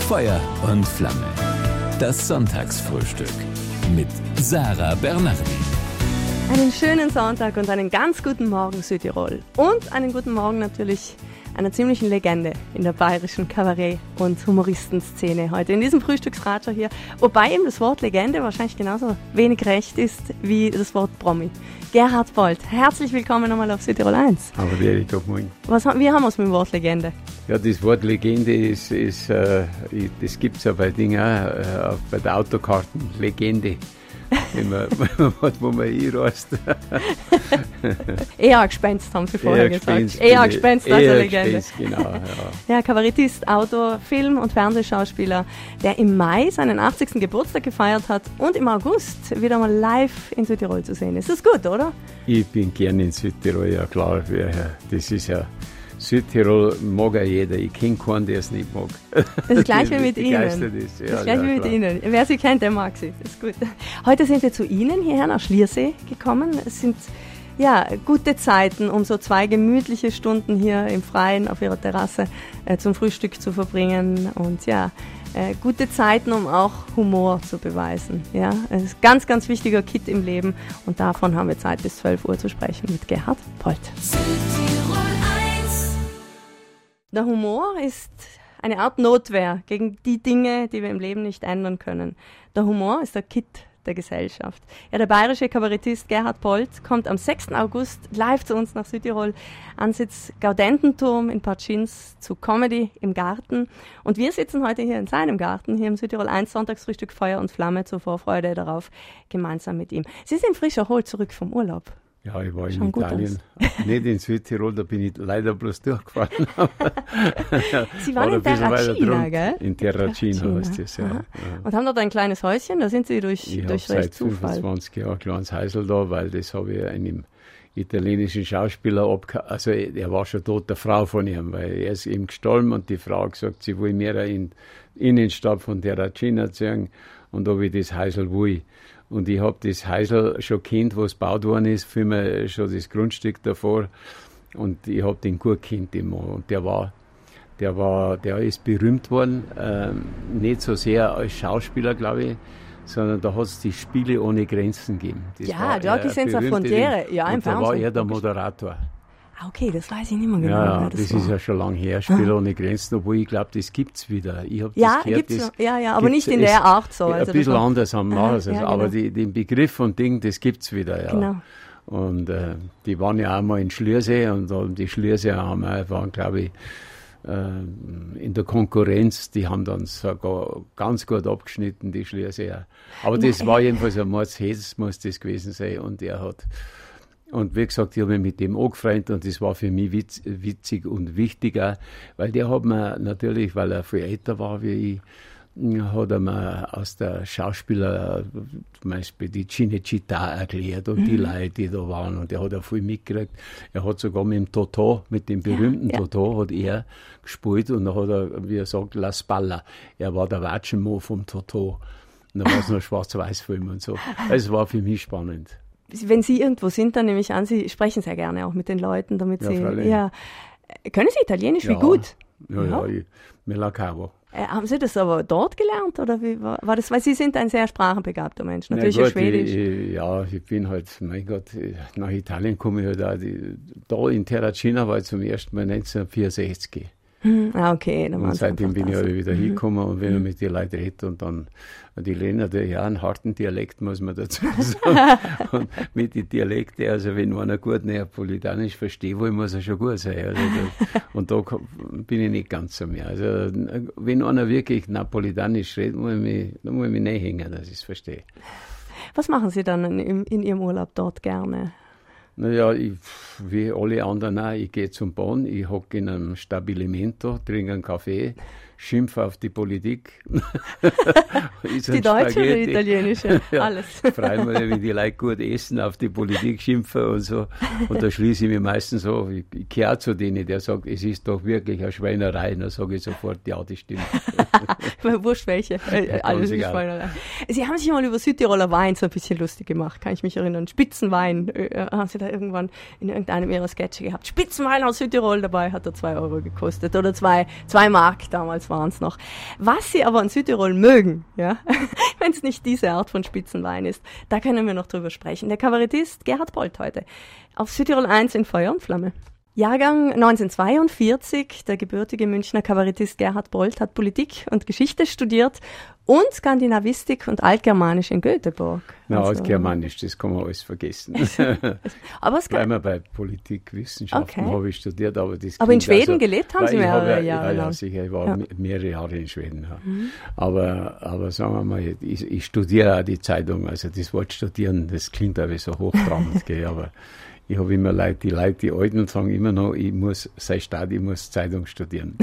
Feuer und Flamme. Das Sonntagsfrühstück mit Sarah Bernardi. Einen schönen Sonntag und einen ganz guten Morgen Südtirol. Und einen guten Morgen natürlich einer ziemlichen Legende in der bayerischen Kabarett- und Humoristenszene heute in diesem Frühstücksratscher hier. Wobei ihm das Wort Legende wahrscheinlich genauso wenig recht ist wie das Wort Promi. Gerhard Polt, herzlich willkommen nochmal auf Südtirol 1. Aber Erich, guten Morgen. Wie haben wir es mit dem Wort Legende? Ja, das Wort Legende das gibt es ja bei Dingen auch, bei der Autokarten. Legende. Wo man einreist. Eher Gespenst, haben Sie vorher gesagt. Eher Gespenst als eine Legende. Gespenst, genau, ja. Ja, Kabarettist, Autor, Film- und Fernsehschauspieler, der im Mai seinen 80. Geburtstag gefeiert hat und im August wieder mal live in Südtirol zu sehen ist. Das ist gut, oder? Ich bin gerne in Südtirol, ja klar. Das ist ja... Südtirol mag ja jeder. Ich kenne keinen, der es nicht mag. Das gleiche mit Ihnen. Ist. Ja, das gleiche mit Ihnen. Wer Sie kennt, der mag Sie. Das ist gut. Heute sind wir zu Ihnen hierher nach Schliersee gekommen. Es sind ja gute Zeiten, um so 2 gemütliche Stunden hier im Freien auf Ihrer Terrasse zum Frühstück zu verbringen. Und ja, gute Zeiten, um auch Humor zu beweisen. Ja, es ist ein ganz, ganz wichtiger Kit im Leben. Und davon haben wir Zeit, bis 12 Uhr zu sprechen mit Gerhard Polt. Der Humor ist eine Art Notwehr gegen die Dinge, die wir im Leben nicht ändern können. Der Humor ist der Kit der Gesellschaft. Ja, der bayerische Kabarettist Gerhard Polt kommt am 6. August live zu uns nach Südtirol. Ansitz Gaudententurm in Partschins zu Comedy im Garten. Und wir sitzen heute hier in seinem Garten, hier im Südtirol 1 Sonntagsfrühstück Feuer und Flamme zur Vorfreude darauf, gemeinsam mit ihm. Sie sind frisch erholt zurück vom Urlaub. Ja, ich war in Italien, nicht in Südtirol, da bin ich leider bloß durchgefahren. Sie waren in Terracina, gell? In Terracina heißt das, ja. Und haben dort ein kleines Häuschen, da sind Sie durch recht Zufall. Ich habe seit 25 Jahren ein kleines Häusl da, weil das habe ich einem italienischen Schauspieler also er war schon tot, der Frau von ihm, weil er ist ihm gestorben und die Frau hat gesagt, sie will mehr in die Innenstadt von Terracina ziehen und ob ich das Häusl will. Und ich habe das Häusl schon kennt, wo es gebaut worden ist, für mich schon das Grundstück davor. Und ich habe den gut kennt immer. Und der ist berühmt worden, nicht so sehr als Schauspieler, glaube ich, sondern da hat es die Spiele ohne Grenzen gegeben. Das ja, Giochi Senza Frontiere, ja, im Fernsehen. Da war er der Moderator. Ah, okay, das weiß ich nicht mehr genau. Ja, das ist ja schon lange her, Spiele ohne Grenzen, obwohl ich glaube, das gibt es wieder. Ich hab das gehört, gibt's aber nicht in der Art so. Also ein bisschen anders haben wir es, genau. Aber den Begriff und Ding, das gibt es wieder, ja. Genau. Und die waren ja auch mal in Schliersee und die Schlierseer waren, glaube ich, in der Konkurrenz, die haben dann sogar ganz gut abgeschnitten, die Schlierseer. Aber das war jedenfalls ein Mordshetz, muss das gewesen sein. Und wie gesagt, ich habe mich mit dem angefreundet und das war für mich witzig und wichtiger, weil der hat mir natürlich, weil er viel älter war wie ich, hat er mir aus der Schauspieler zum Beispiel die Cinecittà erklärt und die Leute, die da waren, und er hat auch viel mitgekriegt. Er hat sogar mit dem Totò, mit dem berühmten Totò, hat er gespielt und dann hat er, wie er sagt, La Spalla. Er war der Watschenmo vom Totò. Und da war es noch Schwarz-Weiß-Film und so. Es war für mich spannend. Wenn Sie irgendwo sind, dann nehme ich an, Sie sprechen sehr gerne auch mit den Leuten, damit Sie... Ja. Können Sie Italienisch? Wie gut? Ja, me la cavo. Haben Sie das aber dort gelernt, oder wie war das? Weil Sie sind ein sehr sprachenbegabter Mensch, natürlich gut, Schwedisch. Ich bin halt, mein Gott, nach Italien komme ich halt auch. Da in Terracina war ich zum ersten Mal 1964. Okay. Und seitdem bin ich halt wieder hingekommen und wenn man mit den Leuten redet und dann, die lernen natürlich auch einen harten Dialekt, muss man dazu sagen. Und mit den Dialekten, also wenn einer gut Neapolitanisch versteht, muss er schon gut sein. Also und da bin ich nicht ganz so mehr. Also wenn einer wirklich Napolitanisch redet, muss ich mich nicht hängen, dass ich es verstehe. Was machen Sie dann in Ihrem Urlaub dort gerne? Naja, wie alle anderen auch, ich gehe zum Bahn, ich hocke in einem Stabilimento, trinke einen Kaffee, schimpfe auf die Politik. Die deutsche oder die italienische? Ja, alles. Freue mich, wenn die Leute gut essen, auf die Politik schimpfen und so. Und da schließe ich mich meistens so, ich gehöre zu denen, der sagt, es ist doch wirklich eine Schweinerei. Dann sage ich sofort, ja, das stimmt. Wurscht welche, alles ist Schweinerei. Sie haben sich mal über Südtiroler Wein so ein bisschen lustig gemacht, kann ich mich erinnern. Spitzenwein, haben Sie da irgendwann in irgendeinem ihrer Sketche gehabt. Spitzenwein aus Südtirol, dabei hat er 2 Euro gekostet oder 2 Mark, damals waren es noch. Was sie aber in Südtirol mögen, ja, wenn es nicht diese Art von Spitzenwein ist, da können wir noch drüber sprechen. Der Kabarettist Gerhard Polt heute auf Südtirol 1 in Feuer und Flamme. Jahrgang 1942, der gebürtige Münchner Kabarettist Gerhard Polt hat Politik und Geschichte studiert und Skandinavistik und Altgermanisch in Göteborg. Na, Altgermanisch, das kann man alles vergessen. Aber es bleiben wir bei Politikwissenschaften, habe ich studiert. Aber in Schweden gelebt haben Sie mehrere Jahre lang? Ja, sicher, ich war mehrere Jahre in Schweden. Ja. Aber sagen wir mal, ich studiere auch die Zeitung, also das Wort studieren, das klingt aber so hochtrabend, aber ich habe immer Leute, die Alten sagen immer noch, ich muss Zeitung studieren.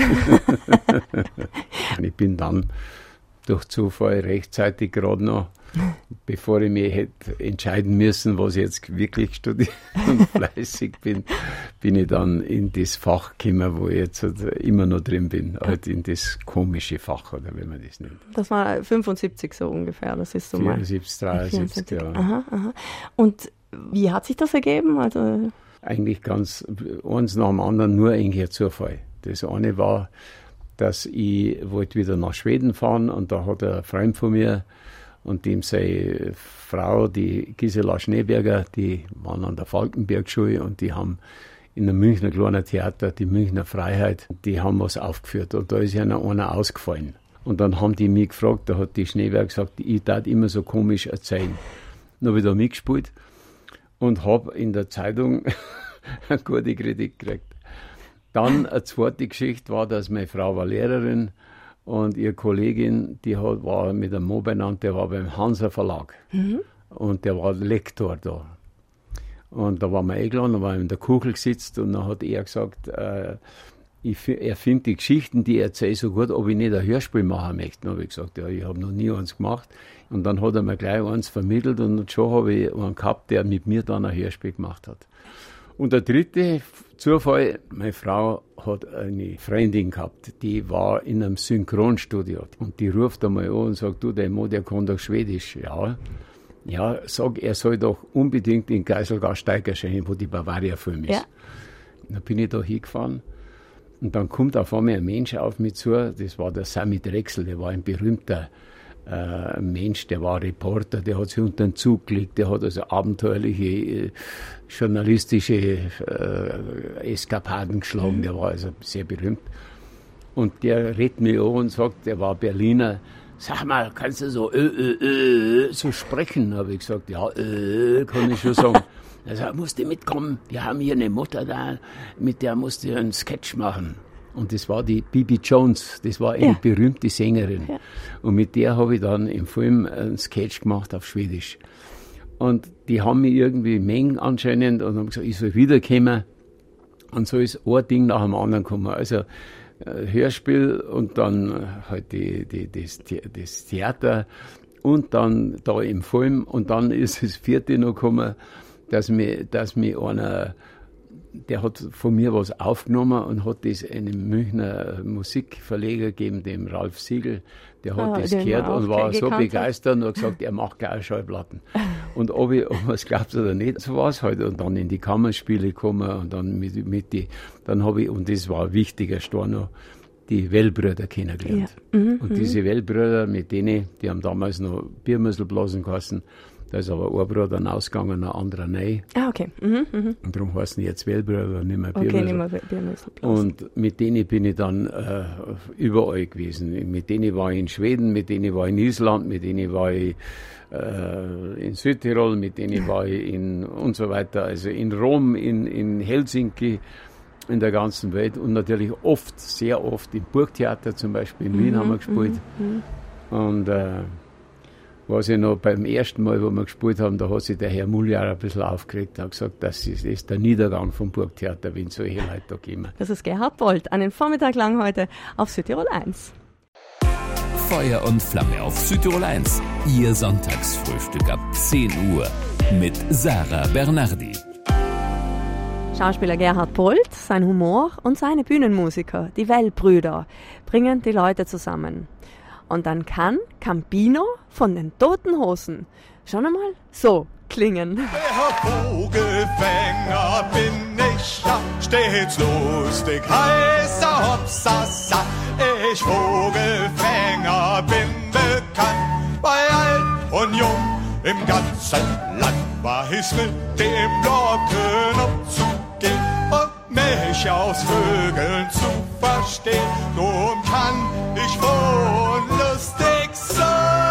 Ich bin dann durch Zufall rechtzeitig gerade noch, bevor ich mich hätte entscheiden müssen, was ich jetzt wirklich studiere und fleißig bin ich dann in das Fach gekommen, wo ich jetzt immer noch drin bin, halt in das komische Fach, oder wie man das nennt. Das war 75 so ungefähr, das ist so 74, 73, ja. Aha. Und wie hat sich das ergeben? Also eigentlich ganz eins nach dem anderen, nur eigentlich ein Zufall. Das eine war, dass ich wollte wieder nach Schweden fahren und da hat ein Freund von mir und dem seine Frau, die Gisela Schneeberger, die waren an der Falkenberg-Schule und die haben in einem Münchner kleinen Theater, die Münchner Freiheit, die haben was aufgeführt und da ist ja noch einer ausgefallen. Und dann haben die mich gefragt, da hat die Schneeberger gesagt, ich darf immer so komisch erzählen. Dann habe ich da mitgespielt und habe in der Zeitung eine gute Kritik gekriegt. Dann eine zweite Geschichte war, dass meine Frau war Lehrerin und ihre Kollegin, war mit einem Mo benannt, der war beim Hansa Verlag und der war Lektor da. Und da waren wir eingeladen, da war in der Kugel gesitzt und dann hat er gesagt, er findet die Geschichten, die ich erzähle, so gut, ob ich nicht ein Hörspiel machen möchte. Dann habe ich gesagt, ja, ich habe noch nie eins gemacht. Und dann hat er mir gleich eins vermittelt und schon habe ich einen gehabt, der mit mir dann ein Hörspiel gemacht hat. Und der dritte Zufall, meine Frau hat eine Freundin gehabt, die war in einem Synchronstudio. Und die ruft einmal an und sagt, du, der Mo, der kann doch Schwedisch. Ja, sag, er soll doch unbedingt in Geiselgast-Steig erscheinen, wo die Bavaria-Film ist. Ja. Dann bin ich da hingefahren. Und dann kommt auf einmal ein Mensch auf mich zu, das war der Sami Drechsel, der war ein berühmter Mensch, der war Reporter, der hat sich unter den Zug gelegt, der hat also abenteuerliche journalistische Eskapaden geschlagen, der war also sehr berühmt. Und der redet mich an und sagt, der war Berliner, sag mal, kannst du so sprechen? Habe ich gesagt, ja, kann ich schon sagen. Er sagt, musst du mitkommen, wir haben hier eine Mutter da, mit der musst du einen Sketch machen. Und das war die Bibi Jones, das war eine berühmte Sängerin. Ja. Und mit der habe ich dann im Film einen Sketch gemacht auf Schwedisch. Und die haben mich irgendwie mengen anscheinend und haben gesagt, ich soll wiederkommen. Und so ist ein Ding nach dem anderen gekommen. Also Hörspiel und dann halt das Theater und dann da im Film. Und dann ist das vierte noch gekommen, dass mir einer, der hat von mir was aufgenommen und hat das einem Münchner Musikverleger gegeben, dem Ralf Siegel. Der hat das gehört und war so begeistert und hat gesagt, er macht gleich Schallplatten. Und ob man es glaubt oder nicht, so war es halt. Und dann in die Kammerspiele gekommen und dann dann habe ich, und das war ein wichtiger Stein noch, die Wellbrüder kennengelernt. Ja. Und diese Wellbrüder, mit denen, die haben damals noch Biermüsselblasen geheißen. Da ist aber ein Bruder dann ausgegangen, ein anderer nein. Ah, okay. Und darum heißen die jetzt Wellbrüder, nicht mehr Biermüssel. Okay, nicht mehr Biermüsselblasen. Und mit denen bin ich dann überall gewesen. Mit denen war ich in Schweden, mit denen war ich in Island, mit denen war ich in Südtirol, mit denen war ich und so weiter. Also in Rom, in Helsinki, in der ganzen Welt. Und natürlich sehr oft im Burgtheater zum Beispiel, in Wien haben wir gespielt. Und was ich noch beim ersten Mal, wo wir gespielt haben, da hat sich der Herr Muljar ein bisschen aufgeregt und hat gesagt, das ist der Niedergang vom Burgtheater, wenn solche Leute da kommen. Das ist Gerhard Polt, einen Vormittag lang heute auf Südtirol 1. Feuer und Flamme auf Südtirol 1. Ihr Sonntagsfrühstück ab 10 Uhr mit Sarah Bernardi. Schauspieler Gerhard Polt, sein Humor und seine Bühnenmusiker, die Wellbrüder, bringen die Leute zusammen. Und dann kann Campino von den Toten Hosen schon einmal so klingen. Der Vogelfänger bin ich ja, stets lustig, heißer Hopsasa. Ich Vogelfänger bin bekannt, bei alt und jung im ganzen Land. Weiß mit dem Glocken umzugehen und mich aus Vögeln zu verstehen. Drum kann ich wohl lustig sein,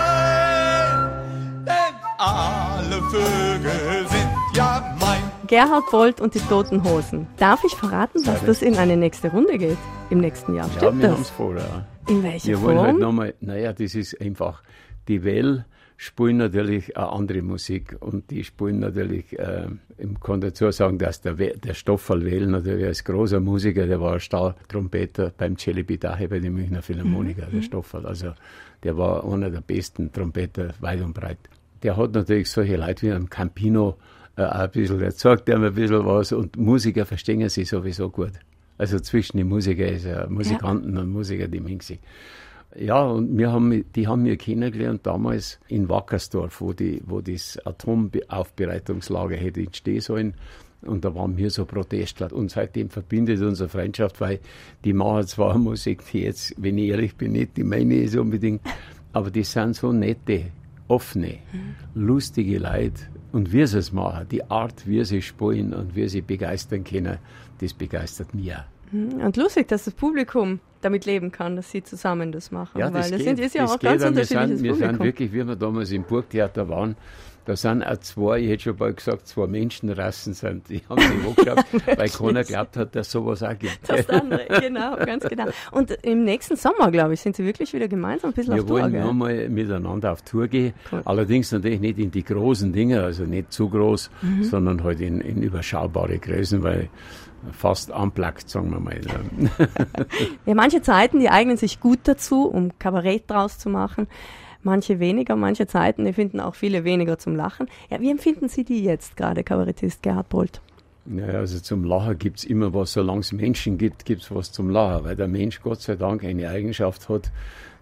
denn alle Vögel sind ja mein. Gerhard Polt und die Toten Hosen. Darf ich verraten, dass das in eine nächste Runde geht im nächsten Jahr? Stimmt wir das? haben es vor. Ja. In welcher Wir Form? wollen halt nochmal, das ist einfach, die Well spielen natürlich eine andere Musik und die spielen natürlich, ich kann dazu sagen, dass der Stoffel Well natürlich als großer Musiker, der war Stahltrompeter beim Celibidache bei den Münchner Philharmoniker, der Stoffel, also der war einer der besten Trompeter weit und breit. Der hat natürlich solche Leute wie am Campino ein bisschen, der sagt ihm ein bisschen was und Musiker verstehen sich sowieso gut. Also zwischen den Musikanten und Musiker, die mengen sich. Ja, und die haben wir kennengelernt damals in Wackersdorf, wo das Atomaufbereitungslager hätte entstehen sollen. Und da waren wir so Protestler. Und seitdem verbindet unsere Freundschaft, weil die machen zwar Musik, die jetzt, wenn ich ehrlich bin, nicht die meine ist unbedingt, aber die sind so nette, offene, lustige Leute. Und wie sie es machen, die Art, wie sie spielen und wie sie begeistern können, das begeistert mich auch. Und lustig, dass das Publikum damit leben kann, dass sie zusammen das machen. Ja, weil das ist ja auch ganz unterschiedliches Publikum. Wir sind wirklich, wie wir damals im Burgtheater waren, da sind auch zwei, ich hätte schon bald gesagt, zwei Menschenrassen sind. Die haben sich angeschaut, weil keiner glaubt hat, dass sowas auch gibt. Das andere, genau, ganz genau. Und im nächsten Sommer, glaube ich, sind sie wirklich wieder gemeinsam ein bisschen auf Tour. Wir wollen nochmal miteinander auf Tour gehen. Cool. Allerdings natürlich nicht in die großen Dinge, also nicht zu groß, sondern halt in überschaubare Größen, weil fast unplugged, sagen wir mal. Ja, manche Zeiten, die eignen sich gut dazu, um Kabarett draus zu machen. Manche weniger, manche Zeiten, die finden auch viele weniger zum Lachen. Ja, wie empfinden Sie die jetzt gerade, Kabarettist Gerhard Polt? Naja, also zum Lachen gibt es immer was, solange es Menschen gibt, gibt es was zum Lachen, weil der Mensch Gott sei Dank eine Eigenschaft hat,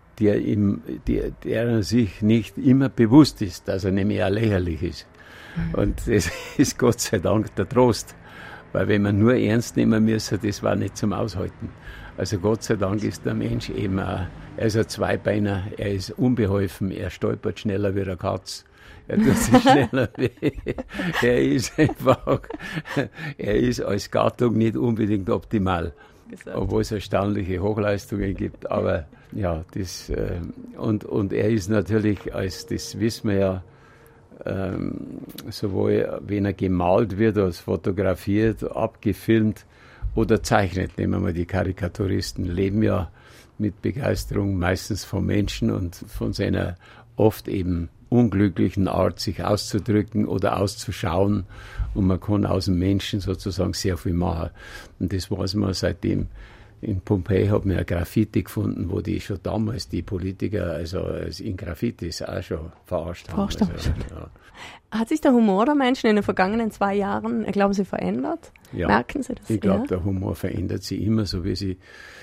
der sich nicht immer bewusst ist, dass er nämlich auch lächerlich ist. Und das ist Gott sei Dank der Trost. Weil wenn man nur ernst nehmen müsse, das war nicht zum Aushalten. Also Gott sei Dank ist der Mensch eben er ist ein Zweibeiner, er ist unbeholfen, er stolpert schneller wie eine Katz. Er tut sich schneller weh. Er ist als Gattung nicht unbedingt optimal. Obwohl es erstaunliche Hochleistungen gibt. Aber ja, und er ist natürlich, das wissen wir ja, sowohl wenn er gemalt wird, als fotografiert, abgefilmt oder zeichnet. Nehmen wir mal die Karikaturisten, leben ja mit Begeisterung meistens von Menschen und von seiner oft eben unglücklichen Art, sich auszudrücken oder auszuschauen. Und man kann aus dem Menschen sozusagen sehr viel machen. Und das weiß man seitdem. In Pompeji hat man ja Graffiti gefunden, wo die schon damals die Politiker, also in Graffitis auch schon verarscht haben. Also, ja. Hat sich der Humor der Menschen in den vergangenen 2 Jahren, glauben Sie, verändert? Ja. Merken Sie das? Ich glaube, der Humor verändert sich immer, so wie sie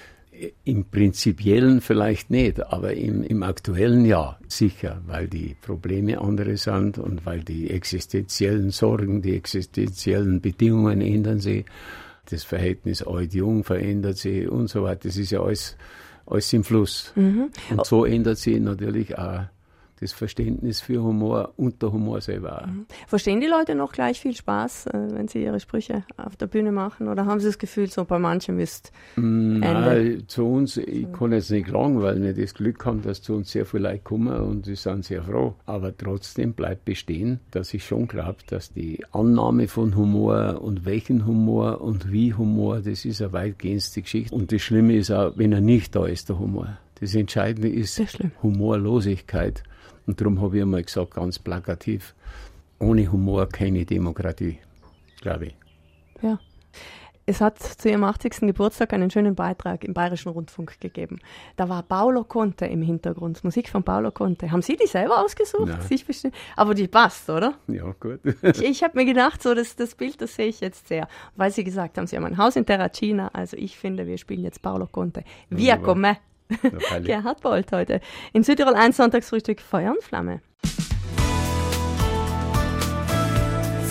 im Prinzipiellen vielleicht nicht, aber im Aktuellen ja, sicher, weil die Probleme andere sind und weil die existenziellen Sorgen, die existenziellen Bedingungen ändern sich. Das Verhältnis alt-jung verändert sich und so weiter. Das ist ja alles im Fluss. Und so ändert sich natürlich auch das Verständnis für Humor und der Humor selber auch. Verstehen die Leute noch gleich viel Spaß, wenn sie ihre Sprüche auf der Bühne machen? Oder haben sie das Gefühl, so bei manchen ist Ende? Nein, zu uns, ich kann jetzt nicht klagen, weil wir das Glück haben, dass zu uns sehr viele Leute kommen und wir sind sehr froh. Aber trotzdem bleibt bestehen, dass ich schon glaube, dass die Annahme von Humor und welchen Humor und wie Humor, das ist eine weitgehendste Geschichte. Und das Schlimme ist auch, wenn er nicht da ist, der Humor. Das Entscheidende ist Humorlosigkeit. Und darum habe ich einmal gesagt, ganz plakativ, ohne Humor keine Demokratie, glaube ich. Ja. Es hat zu ihrem 80. Geburtstag einen schönen Beitrag im Bayerischen Rundfunk gegeben. Da war Paolo Conte im Hintergrund, Musik von Paolo Conte. Haben Sie die selber ausgesucht? Sich bestimmt. Aber die passt, oder? Ja, gut. Ich habe mir gedacht, so das Bild, das sehe ich jetzt sehr. Weil Sie gesagt haben, Sie haben ein Haus in Terracina. Also ich finde, wir spielen jetzt Paolo Conte. Via con me. Gerhard Polt heute. In Südtirol 1 Sonntagsfrühstück Feuer und Flamme.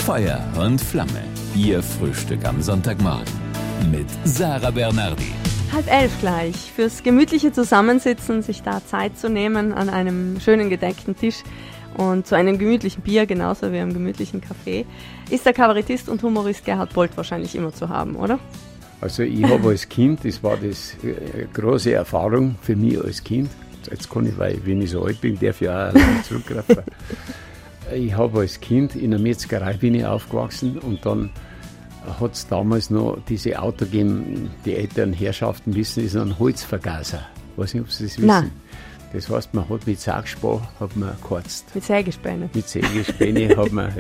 Feuer und Flamme. Ihr Frühstück am Sonntagmorgen mit Sarah Bernardi. 10:30 gleich. Fürs gemütliche Zusammensitzen, sich da Zeit zu nehmen an einem schönen gedeckten Tisch und zu einem gemütlichen Bier, genauso wie einem gemütlichen Kaffee, ist der Kabarettist und Humorist Gerhard Polt wahrscheinlich immer zu haben, oder? Also ich habe als Kind, das war das große Erfahrung für mich als Kind. Jetzt kann ich, weil wenn ich so alt bin, darf ich auch allein zurückgreifen. Ich habe als Kind in einer Metzgerei bin ich aufgewachsen und dann hat es damals noch diese Auto gegeben, die älteren Herrschaften wissen, ist ein Holzvergaser. Ich weiß nicht, ob Sie das wissen. Nein. Das heißt, man hat mit Sagspan geheizt. Mit Sägespäne. Mit Sägespäne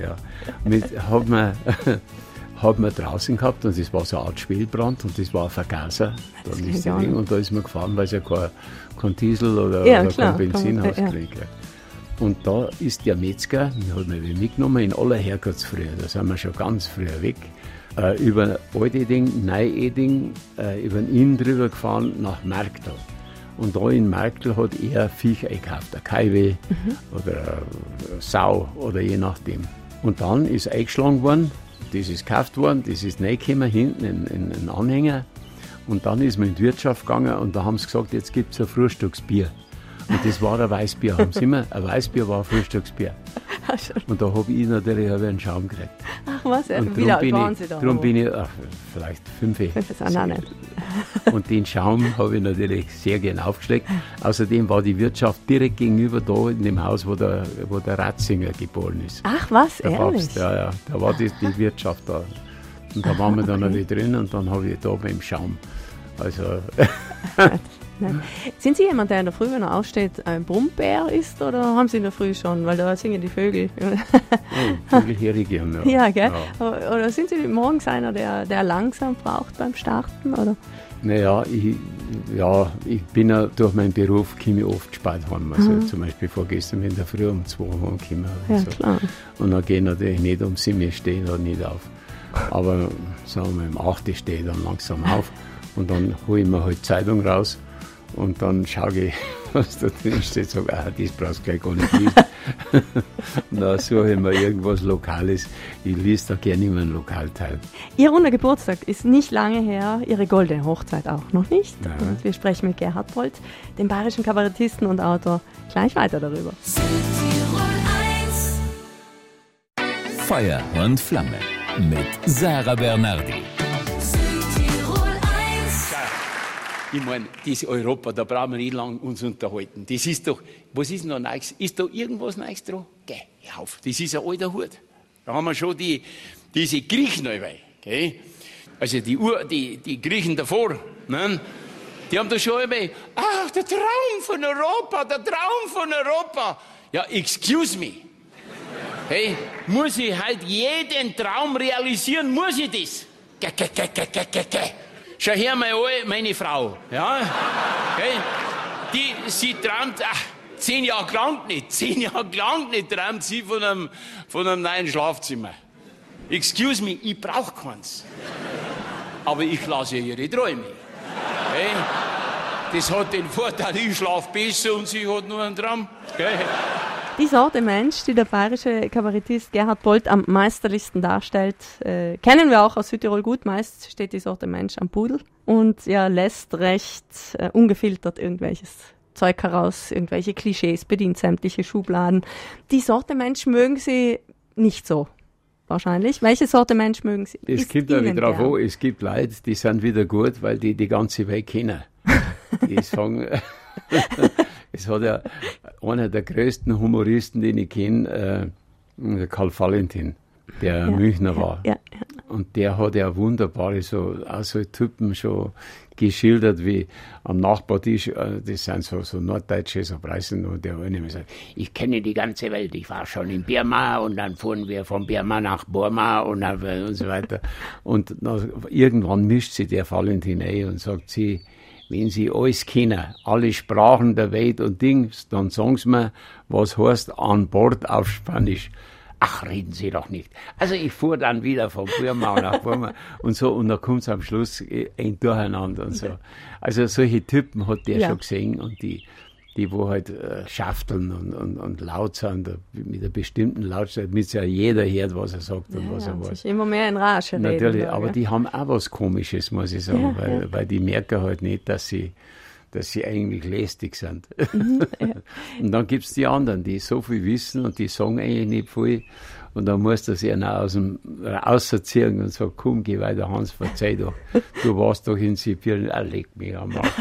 hat man draußen gehabt und das war so eine Art Schwelbrand und das war ein Vergaser. Dann ist der Ding, und da ist man gefahren, weil es ja kein Diesel oder kein Benzin auskriegt. Und da ist der Metzger, den hat man mitgenommen, in aller Herkunftsfrühe, da sind wir schon ganz früher weg, über Alt-Eding, Neu-Eding, über den Inn drüber gefahren nach Marktl. Und da in Marktl hat er Viech eingekauft, ein Kaiwe oder eine Sau oder je nachdem. Und dann ist eingeschlagen worden, das ist gekauft worden, das ist reingekommen, hinten in einen Anhänger. Und dann ist man in die Wirtschaft gegangen und da haben sie gesagt, jetzt gibt es ein Frühstücksbier. Und das war ein Weißbier, haben sie immer, ein Weißbier war ein Frühstücksbier. Und da habe ich natürlich einen Schaum gekriegt. Ach was, wie alt waren Sie da? Darum bin ich, vielleicht 5. Und den Schaum habe ich natürlich sehr gern aufgeschleckt. Außerdem war die Wirtschaft direkt gegenüber da in dem Haus, wo der Ratzinger geboren ist. Ach was, der ehrlich? Papst, ja, da war die Wirtschaft da. Und da waren wir dann natürlich drin und dann habe ich da beim Schaum. Also... Nein. Sind Sie jemand, der in der Früh, wenn er aufsteht, ein Brummbär ist oder haben Sie in der Früh schon? Weil da singen die Vögel. Vögel höre ich gern, ja. Ja, gell? Ja. Oder sind Sie morgens einer, der langsam braucht beim Starten? Oder? Naja, ich bin ja durch meinen Beruf komme ich oft spät heim. Also zum Beispiel vorgestern in der Früh um 2 Uhr gekommen. Ja, so. Klar. Und dann gehe ich natürlich nicht um 7 Uhr stehen oder nicht auf. Aber sagen wir, um 8 Uhr stehe ich dann langsam auf und dann hole ich mir halt Zeitung raus. Und dann schaue ich, was da drin steht, sage, das brauchst du gleich gar nicht lesen. Und dann suche ich mir irgendwas Lokales. Ich lese da gerne immer einen Lokalteil. Ihr runder Geburtstag ist nicht lange her, Ihre goldene Hochzeit auch noch nicht. Ja. Und wir sprechen mit Gerhard Polt, dem bayerischen Kabarettisten und Autor, gleich weiter darüber. Feuer und Flamme mit Sarah Bernardi. Ich meine, dieses Europa, da brauchen wir nicht lange uns unterhalten. Das ist doch, was ist denn da Neues? Ist da irgendwas Neues dran? Geh auf, das ist ein alter Hut. Da haben wir schon diese Griechen dabei, gell? Also die Griechen davor, ne? Die haben da schon dabei, ach, der Traum von Europa. Ja, excuse me. Hey, muss ich halt jeden Traum realisieren? Muss ich das? Geh. Schau her mal an, meine Frau, ja, okay. Sie träumt, 10 Jahre gelangt nicht, träumt sie von einem neuen Schlafzimmer. Excuse me, ich brauche keins. Aber ich lasse ja ihre Träume. Okay. Das hat den Vorteil, ich schlafe besser und sie hat nur einen Traum. Okay. Die Sorte Mensch, die der bayerische Kabarettist Gerhard Polt am meisterlichsten darstellt, kennen wir auch aus Südtirol gut. Meist steht die Sorte Mensch am Pudel und lässt recht ungefiltert irgendwelches Zeug heraus, irgendwelche Klischees, bedient sämtliche Schubladen. Die Sorte Mensch mögen Sie nicht so, wahrscheinlich. Welche Sorte Mensch mögen Sie? Es gibt ja wieder drauf an, es gibt Leute, die sind wieder gut, weil die ganze Welt kennen. Die sagen... Es hat ja einer der größten Humoristen, den ich kenne, der Karl Valentin, der Münchner war. Ja. Und der hat ja wunderbare so Typen schon geschildert, wie am Nachbartisch, das sind so Norddeutsche, so Preußen, und der eine sagt, ich kenne die ganze Welt, ich war schon in Birma und dann fuhren wir von Birma nach Burma und so weiter. Und irgendwann mischt sich der Valentin ein und sagt sie, wenn Sie alles kennen, alle Sprachen der Welt und Dings, dann sagen Sie mir, was heißt an Bord auf Spanisch. Ach, reden Sie doch nicht. Also ich fuhr dann wieder von Burma nach Burma und so, und dann kommt es am Schluss ein Durcheinander und so. Also solche Typen hat der schon gesehen, und die die wo halt schafteln und laut sind, mit einer bestimmten Lautstärke, damit ja jeder hört, was er sagt und was er weiß. Sich immer mehr in Rage reden. Natürlich, aber die haben auch was Komisches, muss ich sagen, weil die merken halt nicht, dass sie eigentlich lästig sind. Und dann gibt es die anderen, die so viel wissen und die sagen eigentlich nicht viel. Und dann muss das einer rausziehen und sagen, komm, geh weiter, Hans, verzeih doch. Du warst doch in Sibirien, leg mich am Arsch.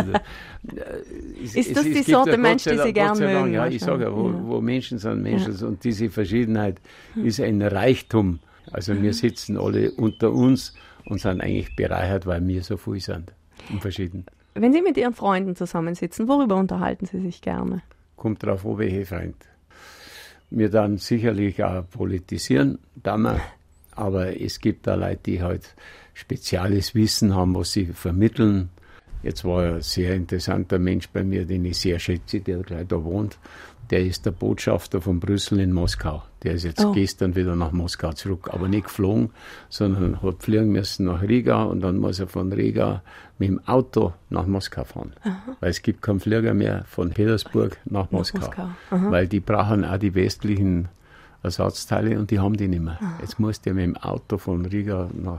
Ist das die Sorte Mensch, die Sie gern mögen? Ja, ich sage ja, wo Menschen sind, Menschen. Und diese Verschiedenheit ist ein Reichtum. Also wir sitzen alle unter uns und sind eigentlich bereichert, weil wir so viel sind und verschieden. Wenn Sie mit Ihren Freunden zusammensitzen, worüber unterhalten Sie sich gerne? Kommt drauf an, welche Freund. Wir dann sicherlich auch politisieren, aber es gibt da Leute, die halt spezielles Wissen haben, was sie vermitteln. Jetzt war ein sehr interessanter Mensch bei mir, den ich sehr schätze, der gleich da wohnt. Der ist der Botschafter von Brüssel in Moskau. Der ist jetzt gestern wieder nach Moskau zurück, aber nicht geflogen, sondern hat fliegen müssen nach Riga und dann muss er von Riga mit dem Auto nach Moskau fahren. Aha. Weil es gibt keinen Flieger mehr von Petersburg nach Moskau. Weil die brauchen auch die westlichen Ersatzteile und die haben die nicht mehr. Aha. Jetzt muss der mit dem Auto von Riga nach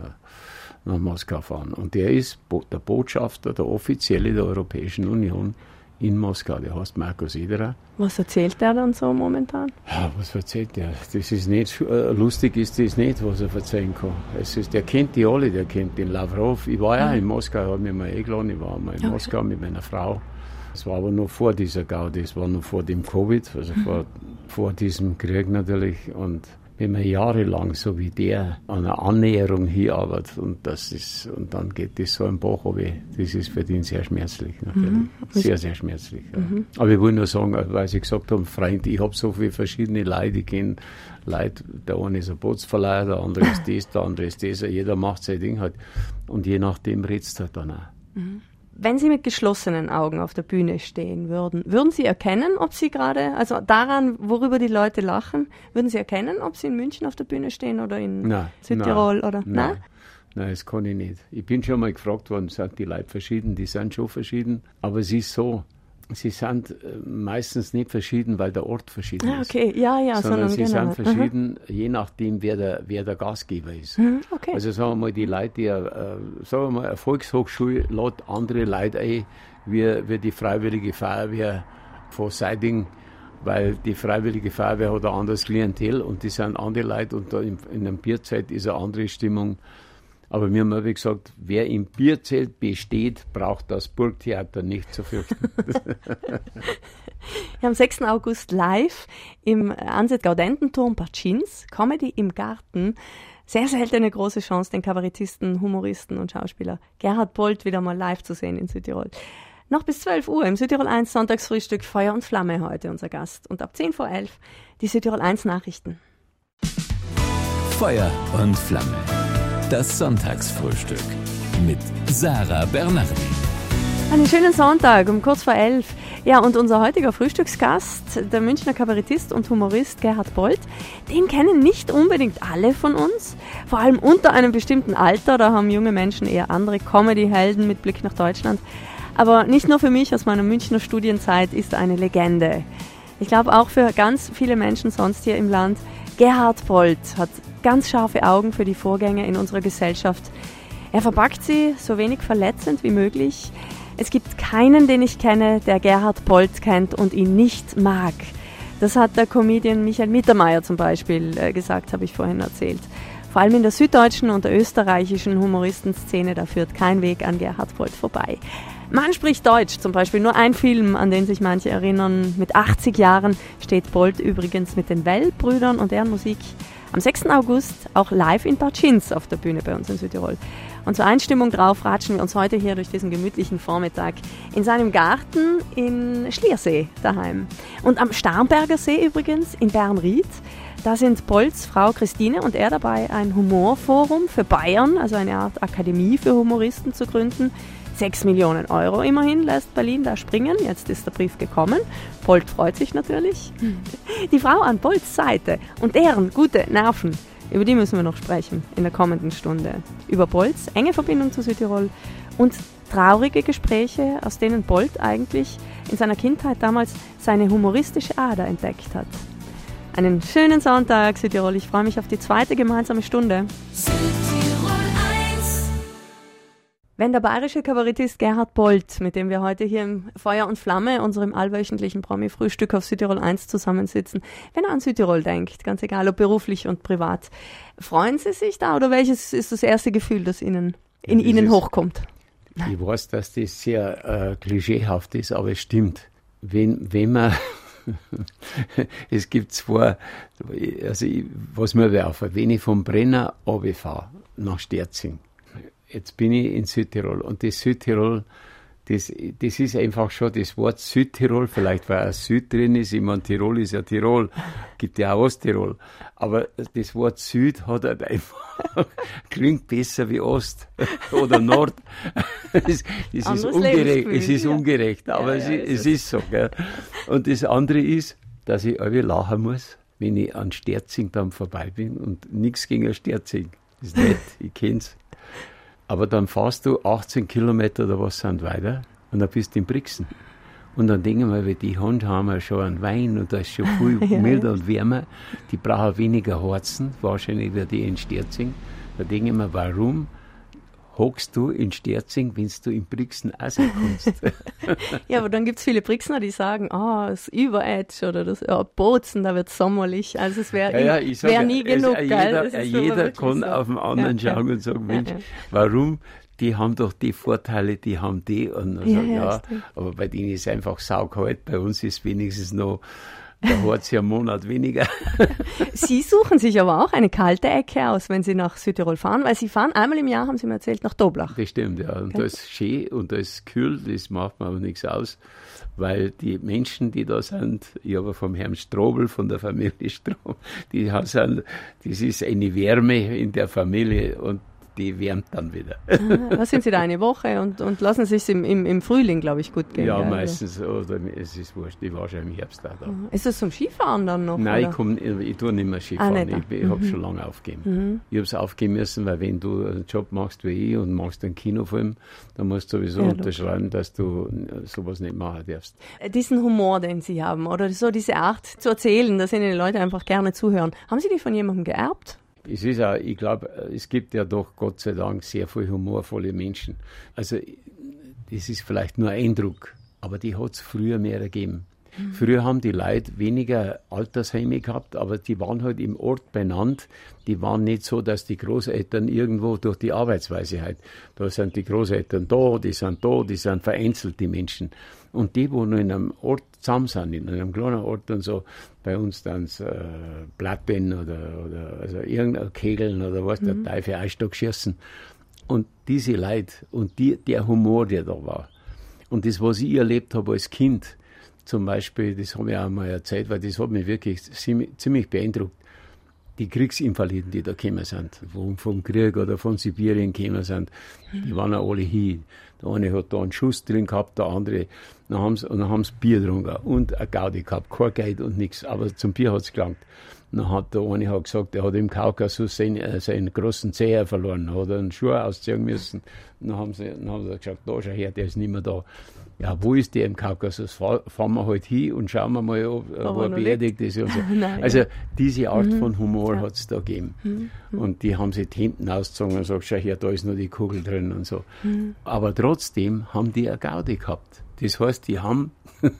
Moskau fahren. Und der ist der Botschafter, der Offizielle der Europäischen Union in Moskau, der heißt Markus Ederer. Was erzählt der dann so momentan? Ja, was erzählt der? Das ist nicht, lustig ist das nicht, was er erzählen kann. Der kennt die alle, der kennt den Lavrov. Ich war ja in Moskau, habe mich mal eingeladen, ich war mal in Moskau mit meiner Frau. Das war aber noch vor dieser Gaudi, das war noch vor dem Covid, also vor diesem Krieg natürlich. Und wenn man jahrelang, so wie der, an einer Annäherung hier arbeitet und dann geht das so ein Bach runter, das ist für den sehr schmerzlich, natürlich. Sehr, sehr schmerzlich. Ja. Aber ich will nur sagen, weil Sie gesagt haben, Freund, ich habe so viele verschiedene Leute, ich kenne Leute, der eine ist ein Bootsverleiher, der andere ist das, der andere ist das, jeder macht sein Ding halt. Und je nachdem redest du halt dann auch. Wenn Sie mit geschlossenen Augen auf der Bühne stehen würden Sie erkennen, ob Sie gerade, also daran, worüber die Leute lachen, würden Sie erkennen, ob Sie in München auf der Bühne stehen oder in Südtirol? Nein, das kann ich nicht. Ich bin schon mal gefragt worden, sind die Leute verschieden? Die sind schon verschieden, aber es ist so, sie sind meistens nicht verschieden, weil der Ort verschieden ist. Okay, sondern sie sind verschieden, je nachdem, wer der Gastgeber ist. Okay. Also sagen wir mal, die Leute, die eine Volkshochschule lädt andere Leute ein, wie die Freiwillige Feuerwehr von Seiding, weil die Freiwillige Feuerwehr hat ein anderes Klientel und die sind andere Leute und da in einer Bierzeit ist eine andere Stimmung. Aber wir haben immer gesagt, wer im Bierzelt besteht, braucht das Burgtheater nicht zu fürchten. Ja, am 6. August live im Ansett-Gaudententurm Bartschins, Comedy im Garten. Sehr seltene große Chance, den Kabarettisten, Humoristen und Schauspieler Gerhard Polt wieder mal live zu sehen in Südtirol. Noch bis 12 Uhr im Südtirol 1 Sonntagsfrühstück Feuer und Flamme heute unser Gast. Und ab 10 vor 11 die Südtirol 1 Nachrichten. Feuer und Flamme. Das Sonntagsfrühstück mit Sarah Bernardi. Einen schönen Sonntag um kurz vor 11. Ja, und unser heutiger Frühstücksgast, der Münchner Kabarettist und Humorist Gerhard Polt, den kennen nicht unbedingt alle von uns. Vor allem unter einem bestimmten Alter, da haben junge Menschen eher andere Comedy-Helden mit Blick nach Deutschland. Aber nicht nur für mich aus meiner Münchner Studienzeit ist er eine Legende. Ich glaube auch für ganz viele Menschen sonst hier im Land. Gerhard Polt hat ganz scharfe Augen für die Vorgänge in unserer Gesellschaft. Er verpackt sie so wenig verletzend wie möglich. Es gibt keinen, den ich kenne, der Gerhard Polt kennt und ihn nicht mag. Das hat der Comedian Michael Mittermeier zum Beispiel gesagt, habe ich vorhin erzählt. Vor allem in der süddeutschen und der österreichischen Humoristenszene, da führt kein Weg an Gerhard Polt vorbei. Man spricht Deutsch, zum Beispiel nur ein Film, an den sich manche erinnern. Mit 80 Jahren steht Polt übrigens mit den Well-Brüdern und deren Musik am 6. August auch live in Bartschins auf der Bühne bei uns in Südtirol. Und zur Einstimmung drauf ratschen wir uns heute hier durch diesen gemütlichen Vormittag in seinem Garten in Schliersee daheim. Und am Starnberger See übrigens in Bernried, da sind Polts Frau Christine und er dabei, ein Humorforum für Bayern, also eine Art Akademie für Humoristen zu gründen. 6 Millionen Euro immerhin lässt Berlin da springen. Jetzt ist der Brief gekommen. Polt freut sich natürlich. Die Frau an Polts Seite und deren gute Nerven, über die müssen wir noch sprechen in der kommenden Stunde. Über Polts enge Verbindung zu Südtirol und traurige Gespräche, aus denen Polt eigentlich in seiner Kindheit damals seine humoristische Ader entdeckt hat. Einen schönen Sonntag, Südtirol. Ich freue mich auf die zweite gemeinsame Stunde. Südtirol 1. Wenn der bayerische Kabarettist Gerhard Polt, mit dem wir heute hier im Feuer und Flamme, unserem allwöchentlichen Promi-Frühstück auf Südtirol 1 zusammensitzen, wenn er an Südtirol denkt, ganz egal ob beruflich und privat, freuen Sie sich da oder welches ist das erste Gefühl, das Ihnen hochkommt? Ich weiß, dass das sehr klischeehaft ist, aber es stimmt. Wenn man es gibt zwei, also was mir werfen, wenn ich vom Brenner runterfahre nach Sterzing, jetzt bin ich in Südtirol und das Südtirol, das ist einfach schon das Wort Südtirol, vielleicht weil ein Süd drin ist, ich meine, Tirol ist ja Tirol, gibt ja auch Osttirol, aber das Wort Süd hat halt einfach, klingt besser wie Ost oder Nord. Es ist ungerecht, ungerecht, aber es ist so. Gell? Und das andere ist, dass ich irgendwie lachen muss, wenn ich an Sterzing dann vorbei bin und nichts gegen Sterzing, ist nett, ich kenn's. Aber dann fährst du 18 Kilometer oder was sind weiter und dann bist du in Brixen. Und dann denken wir, die Hunde haben ja schon einen Wein und da ist schon viel milder und wärmer. Die brauchen weniger Harzen, wahrscheinlich wie die in Sterzing. Da denken wir, warum hockst du in Sterzing, wenn du in Brixen auch sein kannst? Ja, aber dann gibt es viele Brixner, die sagen, das Überetsch oder das Bozen, da wird es sommerlich. Also es wäre nie genug. Jeder kann auf den anderen schauen und sagen, Mensch, warum? Die haben doch die Vorteile, die haben die. Und aber bei denen ist es einfach saukalt. Bei uns ist wenigstens noch, da hat es ja einen Monat weniger. Sie suchen sich aber auch eine kalte Ecke aus, wenn Sie nach Südtirol fahren, weil Sie fahren einmal im Jahr, haben Sie mir erzählt, nach Doblach. Das stimmt, ja. Und da ist schön und da ist kühl, das macht mir aber nichts aus, weil die Menschen, die da sind, ich habe vom Herrn Strobel, von der Familie Strobel, das ist eine Wärme in der Familie und die wärmt dann wieder. Was sind Sie da eine Woche und lassen Sie es im Frühling, glaube ich, gut gehen? Ja, meistens. Oder es ist wurscht. Ich war schon im Herbst auch da. Ist das zum Skifahren dann noch? Nein, ich tue nicht mehr Skifahren. Ich habe schon lange aufgegeben. Ich habe es aufgeben müssen, weil wenn du einen Job machst wie ich und machst einen Kinofilm, dann musst du sowieso unterschreiben, dass du sowas nicht machen darfst. Diesen Humor, den Sie haben, oder so diese Art zu erzählen, dass Ihnen die Leute einfach gerne zuhören, haben Sie die von jemandem geerbt? Es ist auch, ich glaube, es gibt ja doch Gott sei Dank sehr viele humorvolle Menschen. Also das ist vielleicht nur ein Eindruck, aber die hat es früher mehr gegeben. Früher haben die Leute weniger Altersheime gehabt, aber die waren halt im Ort benannt. Die waren nicht so, dass die Großeltern irgendwo durch die Arbeitsweise halt, da sind die Großeltern da, die sind vereinzelt, die Menschen. Und die, wo noch in einem Ort zusammen sind, in einem kleinen Ort und so, bei uns dann Platten oder also irgendein Kegeln oder was, der Teufel Eisstock schießen. Und diese Leute und der Humor, der da war. Und das, was ich erlebt habe als Kind, zum Beispiel, das habe ich auch mal erzählt, weil das hat mich wirklich ziemlich beeindruckt. Die Kriegsinvaliden, die da gekommen sind, vom Krieg oder von Sibirien gekommen sind, die waren auch alle hier. Der eine hat da einen Schuss drin gehabt, der andere, dann haben sie Bier getrunken und eine Gaudi gehabt, kein Geld und nichts, aber zum Bier hat es gelangt. Dann hat der eine gesagt, er hat im Kaukasus seinen großen Zeher verloren, hat einen Schuh ausziehen müssen. Dann haben sie gesagt, da schau her, der ist nicht mehr da. Ja, wo ist der im Kaukasus? Fahren wir halt hin und schauen wir mal, wo er beerdigt ist. Und so. Nein, also diese Art von Humor hat es da gegeben. Und die haben sich die Hinten ausgezogen und gesagt, schau her, da ist nur die Kugel drin und so. Aber trotzdem haben die eine Gaudi gehabt. Das heißt, die haben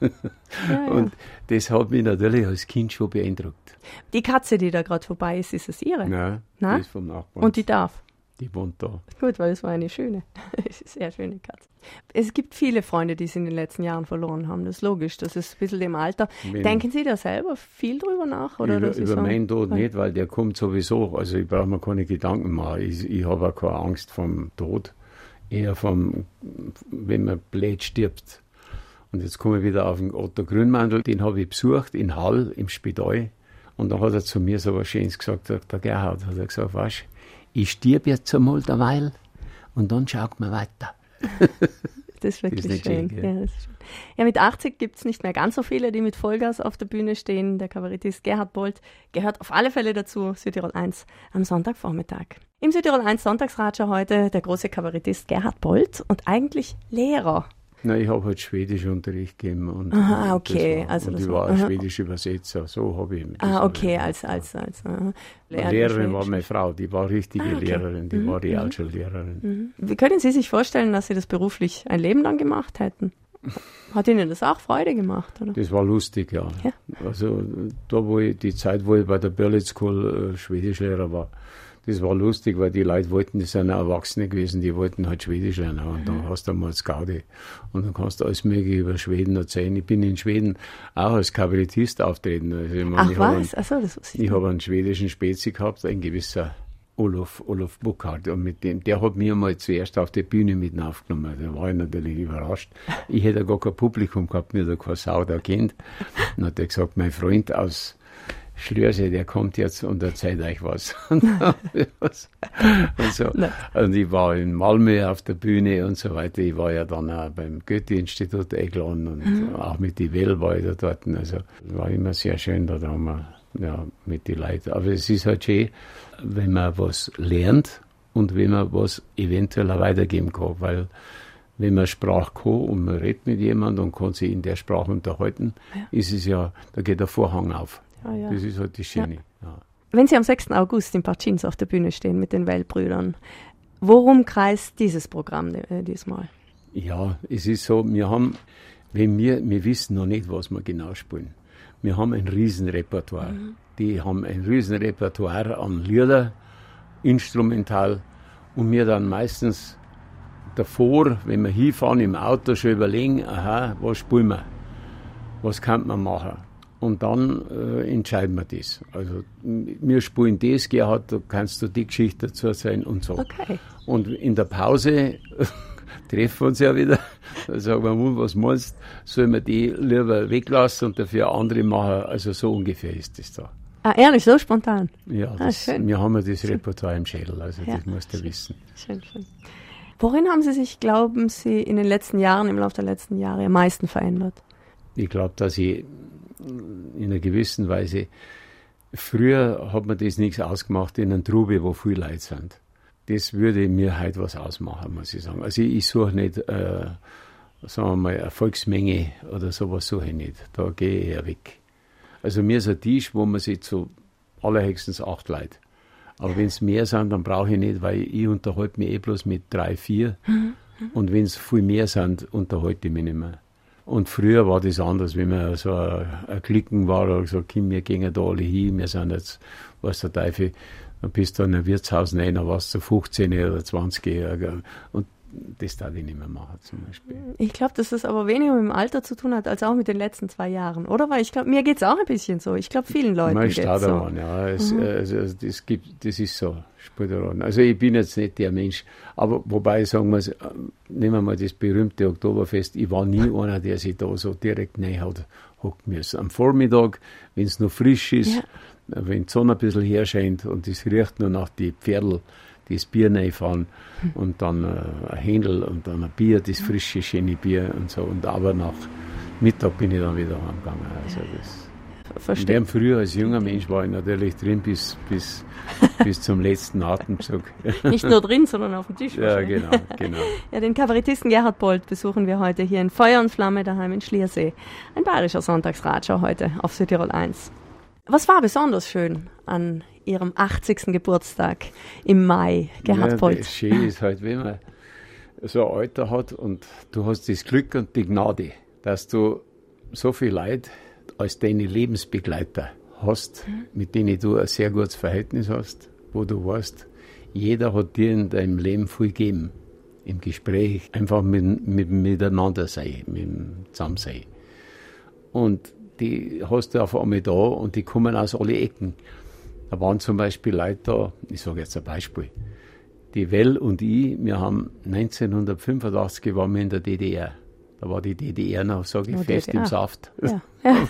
und das hat mich natürlich als Kind schon beeindruckt. Die Katze, die da gerade vorbei ist es ihre? Nein, die ist vom Nachbarn. Und die darf? Die wohnt da. Gut, weil es war eine sehr schöne Katze. Es gibt viele Freunde, die sie in den letzten Jahren verloren haben. Das ist logisch, das ist ein bisschen im Alter. Denken Sie da selber viel drüber nach? Oder über meinen Tod nicht, weil der kommt sowieso. Also ich brauche mir keine Gedanken machen. Ich habe auch keine Angst vom Tod. Eher wenn man blöd stirbt. Und jetzt komme ich wieder auf den Otto Grünmandl. Den habe ich besucht in Hall im Spital. Und da hat er zu mir so was Schönes gesagt. Der Gerhard hat gesagt, weißt, ich stirb jetzt einmal derweil und dann schaut man weiter. Das ist wirklich schön. Ja, das ist schön. Ja, mit 80 gibt es nicht mehr ganz so viele, die mit Vollgas auf der Bühne stehen. Der Kabarettist Gerhard Polt gehört auf alle Fälle dazu, Südtirol 1 am Sonntagvormittag. Im Südtirol 1 Sonntagsratscher heute der große Kabarettist Gerhard Polt und eigentlich Lehrer. Nein, ich habe halt Schwedischunterricht gegeben. Und, Aha, und okay. Ich war ein schwedischer Übersetzer, so habe ich mich. Okay, als Lehrerin war meine Frau, die war richtige Lehrerin, die war Realschullehrerin. Wie können Sie sich vorstellen, dass Sie das beruflich ein Leben lang gemacht hätten? Hat Ihnen das auch Freude gemacht, oder? Das war lustig, ja. Also die Zeit, wo ich bei der Berlitz School Schwedischlehrer war, das war lustig, weil die Leute wollten, das sind Erwachsene gewesen, die wollten halt Schwedisch lernen. Und dann hast du einmal das Gaudi. Und dann kannst du alles Mögliche über Schweden erzählen. Ich bin in Schweden auch als Kabarettist auftreten. Also ich meine, was? Achso, das wusste ich. Ich habe einen schwedischen Spezi gehabt, ein gewisser Olaf Buchhardt. Und mit dem, der hat mich mal zuerst auf die Bühne mit aufgenommen. Da war ich natürlich überrascht. Ich hätte gar kein Publikum gehabt, mir da keine Sau da kennt. Dann hat er gesagt, mein Freund aus Schlürse, der kommt jetzt und erzählt euch was. und so. Und ich war in Malmö auf der Bühne und so weiter. Ich war ja dann auch beim Goethe-Institut eingeladen und auch mit die Well war ich da dort. Also war immer sehr schön da dran, ja, mit den Leuten. Aber es ist halt schön, wenn man was lernt und wenn man was eventuell auch weitergeben kann, weil wenn man Sprache kann und man redet mit jemandem und kann sich in der Sprache unterhalten, ist es ja, da geht der Vorhang auf. Ja. Das ist halt das Schöne. Ja. Wenn Sie am 6. August in Partschins auf der Bühne stehen mit den Well-Brüdern, worum kreist dieses Programm diesmal? Ja, es ist so, wir wissen noch nicht, was wir genau spielen. Wir haben ein Riesenrepertoire. Die haben ein Riesenrepertoire an Lieder, instrumental, und wir dann meistens davor, wenn wir hinfahren im Auto, schon überlegen, was spielen wir, was kann man machen. Und dann entscheiden wir das. Also wir spielen das, Gerhard, da kannst du die Geschichte dazu erzählen und so. Okay. Und in der Pause treffen wir uns ja wieder. Da sagen wir, was meinst du, sollen wir die lieber weglassen und dafür andere machen? Also so ungefähr ist das da. Ah, ehrlich, so spontan? Ja, schön. wir haben ja das Repertoire im Schädel, also das musst du wissen. Schön. Worin haben Sie sich, glauben Sie, in den letzten Jahren, im Laufe der letzten Jahre am meisten verändert? Ich glaube, dass ich in einer gewissen Weise, früher hat mir das nichts ausgemacht in einer Trube, wo viele Leute sind. Das würde mir heute was ausmachen, muss ich sagen. Also ich suche nicht, sagen wir mal, eine Volksmenge oder sowas suche ich nicht. Da gehe ich eher weg. Also mir ist ein Tisch, wo man sich zu allerhöchstens 8 Leute. Aber wenn es mehr sind, dann brauche ich nicht, weil ich unterhalte mich bloß mit 3, 4. Und wenn es viel mehr sind, unterhalte ich mich nicht mehr. Und früher war das anders, wenn man so ein Klicken war oder so, wir gehen da alle hin, wir sind jetzt, was der Teufel, dann bist du in ein Wirtshaus rein, dann warst du 15 oder 20. Und das darf ich nicht mehr machen, zum Beispiel. Ich glaube, dass das aber weniger mit dem Alter zu tun hat, als auch mit den letzten 2 Jahren, oder? Weil ich glaube, mir geht es auch ein bisschen so. Ich glaube, vielen Leuten geht es so. Ja, das ist so, spielt eine Rolle. Also ich bin jetzt nicht der Mensch, aber wobei, sagen wir, nehmen wir mal das berühmte Oktoberfest, ich war nie einer, der sich da so direkt rein hat hocken müssen. Am Vormittag, wenn es noch frisch ist, wenn die Sonne ein bisschen herscheint und es riecht nur nach die Pferdl, das Bier reinfahren und dann ein Händel und dann ein Bier, das frische, schöne Bier und so. Und aber nach Mittag bin ich dann wieder heimgegangen. Also das früher als junger Mensch war ich natürlich drin bis zum letzten Atemzug. Nicht nur drin, sondern auf dem Tisch. Ja, genau. Ja, den Kabarettisten Gerhard Polt besuchen wir heute hier in Feuer und Flamme daheim in Schliersee. Ein bayerischer Sonntagsratschau heute auf Südtirol 1. Was war besonders schön an Ihrem 80. Geburtstag im Mai, Gerhard Polt? Das Schöne ist halt, wenn man so ein Alter hat und du hast das Glück und die Gnade, dass du so viele Leute als deine Lebensbegleiter hast, mit denen du ein sehr gutes Verhältnis hast, wo du weißt, jeder hat dir in deinem Leben viel gegeben. Im Gespräch, einfach miteinander sein, mit dem Zusammensein. Und die hast du auf einmal da und die kommen aus alle Ecken. Da waren zum Beispiel Leute da, ich sage jetzt ein Beispiel, die Well und ich, wir haben 1985 waren wir in der DDR. Da war die DDR noch, sage ich, fest DDR. im Saft. Ja.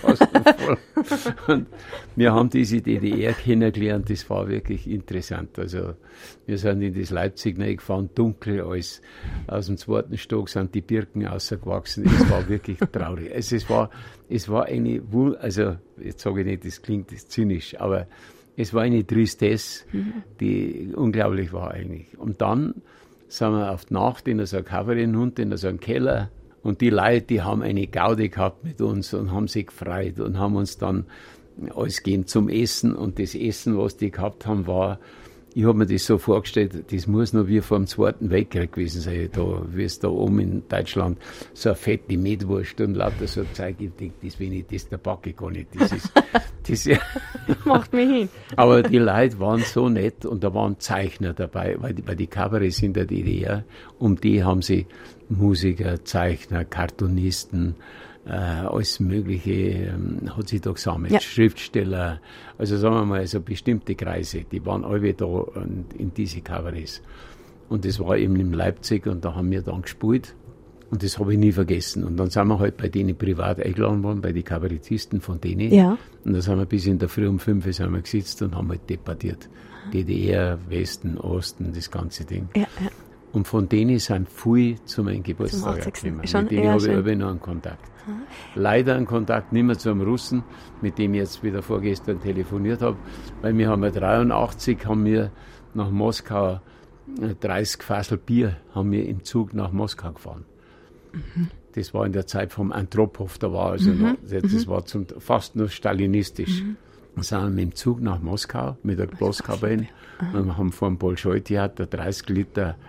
Und wir haben diese DDR kennengelernt, das war wirklich interessant. Also wir sind in das Leipzig reingefahren, dunkel alles. Aus dem 2. Stock sind die Birken rausgewachsen. Es war wirklich traurig. Also es war eine, also jetzt sage ich nicht, das klingt zynisch, aber es war eine Tristesse, die unglaublich war eigentlich. Und dann sind wir auf die Nacht in so einen Kaffeehund, in so einen Keller, Und die Leute, die haben eine Gaudi gehabt mit uns und haben sich gefreut und haben uns dann alles gegeben zum Essen. Und das Essen, was die gehabt haben, war, ich habe mir das so vorgestellt, das muss noch wie vor dem Zweiten Weltkrieg gewesen sein, da, wie es da oben in Deutschland, so eine fette Mettwurst und lauter so Zeug. Ich denke, das, wenn ich das, da packe ich gar nicht. Das Macht mich hin. Aber die Leute waren so nett und da waren Zeichner dabei, weil die Kabarets in der DDR, um die haben sie Musiker, Zeichner, Cartoonisten, alles Mögliche hat sich da gesammelt. Ja. Schriftsteller, also sagen wir mal, so bestimmte Kreise, die waren alle da in diese Kabarets. Und das war eben in Leipzig und da haben wir dann gespielt und das habe ich nie vergessen. Und dann sind wir halt bei denen privat eingeladen worden, bei den Kabarettisten von denen. Ja. Und da sind wir bis in der Früh um 5 Uhr sind wir gesetzt und haben halt debattiert. DDR, Westen, Osten, das ganze Ding. Ja. Und von denen sind viele zu meinem Geburtstag 80. gekommen. Schon Mit denen eher habe ich schön. aber noch einen Kontakt. Leider einen Kontakt nicht mehr zum Russen, mit dem ich jetzt wieder vorgestern telefoniert habe, weil wir haben 83 haben wir nach Moskau 30 Fassel Bier haben wir im Zug nach Moskau gefahren. Das war in der Zeit vom Andropow, da war also noch, das war fast nur stalinistisch. Dann sind wir mit dem Zug nach Moskau mit der Glaskabine und wir haben vor dem Bolschoi-Theater 30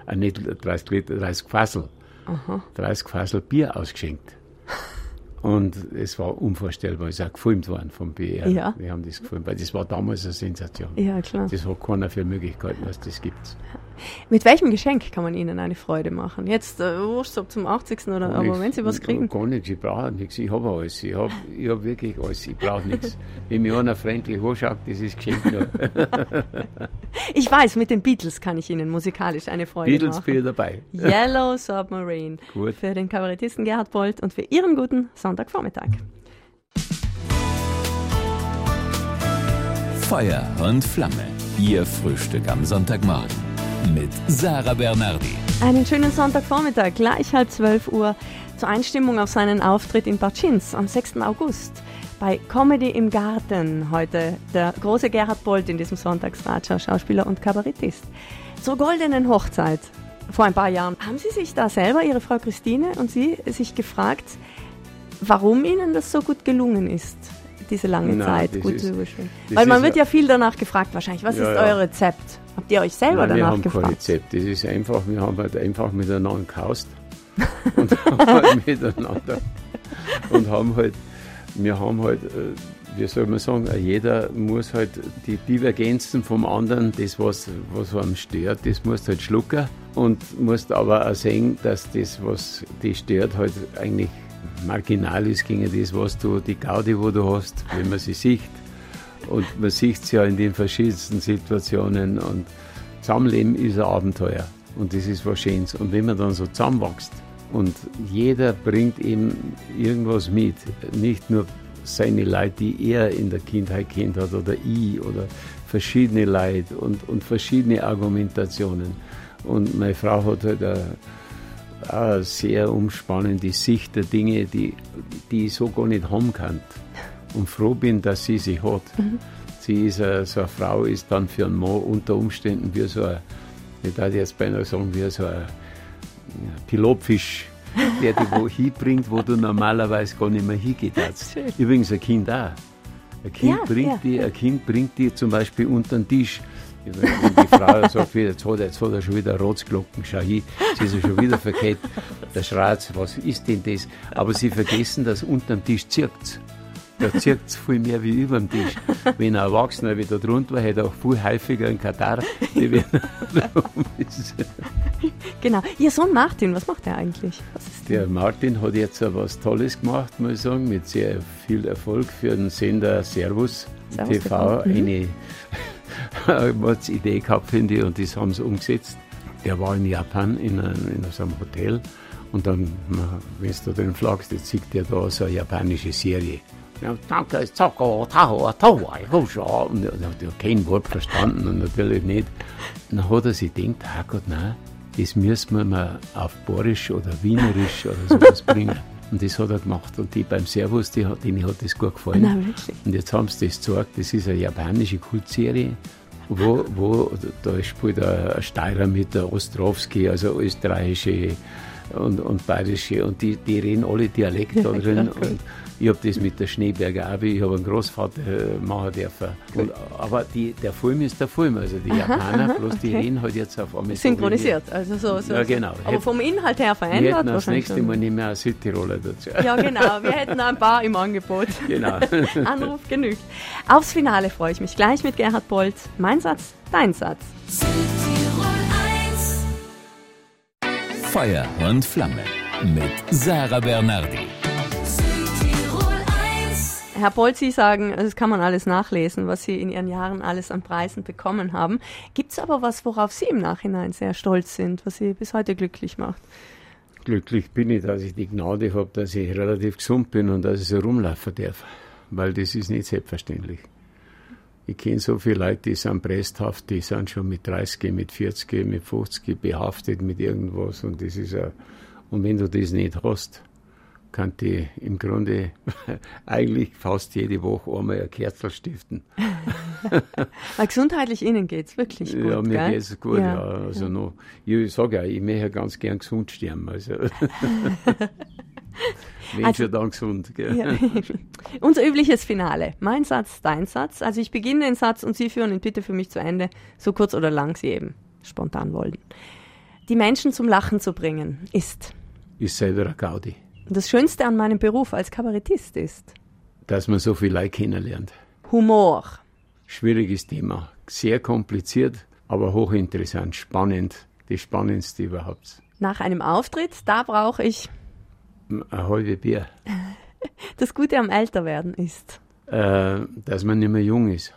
Fassel 30 Fassel Bier ausgeschenkt. Und es war unvorstellbar, es ist auch gefilmt worden vom BR. Ja. Wir haben das gefilmt, weil das war damals eine Sensation. Ja, klar. Das hat keiner für Möglichkeiten, was das gibt. Mit welchem Geschenk kann man Ihnen eine Freude machen? Jetzt, wurscht, ob zum 80. oder, aber wenn Sie was kriegen. Gar nichts, ich brauche nichts, ich habe alles. Ich hab wirklich alles, ich brauche nichts. Wenn mir einer freundlich anschaut, das ist geschenkt. Ich weiß, mit den Beatles kann ich Ihnen musikalisch eine Freude Beatles machen. bin ich dabei. Yellow Submarine. Gut. Für den Kabarettisten Gerhard Polt und für Ihren guten Sonntagvormittag. Feuer und Flamme. Ihr Frühstück am Sonntagmorgen. Mit Sarah Bernardi. Einen schönen Sonntagvormittag, gleich 11:30 Uhr, zur Einstimmung auf seinen Auftritt in Bartschins am 6. August. Bei Comedy im Garten heute der große Gerhard Polt in diesem Sonntagsratscher, Schauspieler und Kabarettist. Zur goldenen Hochzeit vor ein paar Jahren. Haben Sie sich da selber, Ihre Frau Christine und Sie, sich gefragt, warum Ihnen das so gut gelungen ist, diese lange Nein, Zeit das gut ist- zu überstehen? das Weil man ist wird ja- ja viel danach gefragt wahrscheinlich. Was Ja, ist ja. euer Rezept? Habt ihr euch selber Nein, wir danach haben kein gefragt? Rezept. Das ist einfach, wir haben halt einfach miteinander gehaust und haben halt miteinander und haben halt, wir haben halt, wie soll man sagen, jeder muss halt die Divergenzen vom anderen, das was einem stört, das musst halt schlucken und musst aber auch sehen, dass das, was dich stört, halt eigentlich marginal ist gegen das, was du, die Gaudi, wo du hast, wenn man sie sieht. Und man sieht es ja in den verschiedensten Situationen und Zusammenleben ist ein Abenteuer und das ist was Schönes. Und wenn man dann so zusammenwächst und jeder bringt eben irgendwas mit, nicht nur seine Leute, die er in der Kindheit kennt hat oder ich oder verschiedene Leute und verschiedene Argumentationen. Und meine Frau hat halt eine sehr umspannende Sicht der Dinge, die ich so gar nicht haben kann. Und froh bin, dass sie sich hat. Sie ist so eine Frau, ist dann für einen Mann unter Umständen wie so ein, ich darf jetzt beinahe sagen, wie so ein Pilotfisch, der dich wo hinbringt, wo du normalerweise gar nicht mehr hingehen darfst. Schön. Übrigens ein Kind auch. Ein Kind bringt die zum Beispiel unter den Tisch. Wenn die Frau sagt, jetzt hat er schon wieder Rotzglocken, schau hin, sie ist ja schon wieder verkehrt. Der schreit, was ist denn das? Aber sie vergessen, dass unter dem Tisch zirkt. Da zirkt es viel mehr wie über dem Tisch. Wenn ein Erwachsener wieder drunter hätte auch viel häufiger einen Katar. Genau. Ihr Sohn Martin, was macht er eigentlich? Was ist Der Martin hat jetzt was Tolles gemacht, muss ich sagen, mit sehr viel Erfolg für den Sender Servus Servus TV. TV. Eine Idee gehabt, finde ich, und das haben sie umgesetzt. Der war in Japan in so einem Hotel und dann, wenn du den flagst, jetzt sieht der da so eine japanische Serie. Ja, danke, und er hat kein Wort verstanden und natürlich nicht. Und dann hat er sich gedacht, Gott, nein, das müssen wir mal auf Borisch oder Wienerisch oder sowas bringen. Und das hat er gemacht. Und die beim Servus, denen hat das gut gefallen. Nein, wirklich? Und jetzt haben sie das gezeigt, das ist eine japanische Kultserie, wo da spielt ein Steirer mit, der Ostrowski, also österreichische und Bayerische und die reden alle Dialekt da drin. Und ich habe das mit der Schneeberger auch, ich habe einen Großvater machen dürfen. Aber der Film ist der Film, also die Japaner, bloß die reden halt jetzt auf einmal synchronisiert, also so. Ja, genau. Aber vom Inhalt her Wir verändert hätten das nächste Mal nicht mehr einen Südtiroler dazu. Ja, genau, wir hätten ein paar im Angebot. Genau. Anruf genügt. Aufs Finale freue ich mich gleich mit Gerhard Polt. Mein Satz, dein Satz. Südtirol 1. Feuer und Flamme mit Sarah Bernardi. Südtirol 1. Herr Polt, Sie sagen, das kann man alles nachlesen, was Sie in Ihren Jahren alles an Preisen bekommen haben. Gibt es aber was, worauf Sie im Nachhinein sehr stolz sind, was Sie bis heute glücklich macht? Glücklich bin ich, dass ich die Gnade habe, dass ich relativ gesund bin und dass ich so rumlaufen darf. Weil das ist nicht selbstverständlich. Ich kenne so viele Leute, die sind presshaft, die sind schon mit 30, mit 40, mit 50 behaftet mit irgendwas. Und das ist und wenn du das nicht hast, kann die im Grunde eigentlich fast jede Woche einmal ein Kerzel stiften. Weil gesundheitlich Ihnen geht es wirklich gut, ja, mir geht es gut, Ja. ja. Also noch, ich sage ja, ich möchte ganz gern gesund sterben. Also. Wenn schon dann gesund. Gell? Ja. Unser übliches Finale. Mein Satz, dein Satz. Also ich beginne den Satz und Sie führen ihn bitte für mich zu Ende, so kurz oder lang Sie eben spontan wollen. Die Menschen zum Lachen zu bringen ist selber eine Gaudi. das Schönste an meinem Beruf als Kabarettist ist Dass man so viel Leute kennenlernt. Humor. Schwieriges Thema. Sehr kompliziert, aber hochinteressant, spannend. Das Spannendste überhaupt. Nach einem Auftritt, da brauche ich Ein halbes Bier. das Gute am Älterwerden ist Dass man nicht mehr jung ist.